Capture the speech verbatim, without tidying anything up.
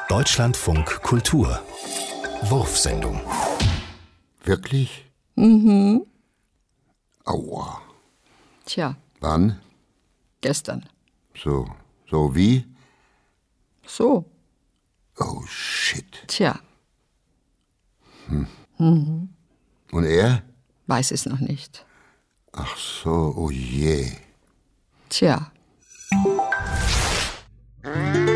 Deutschlandfunk Kultur. Wurfsendung. Wirklich? Mhm. Aua. Tja, Wann? gestern. So. So wie? So. Oh, shit. Tja, Und er? weiß es noch nicht. Ach so, oh je. Tja.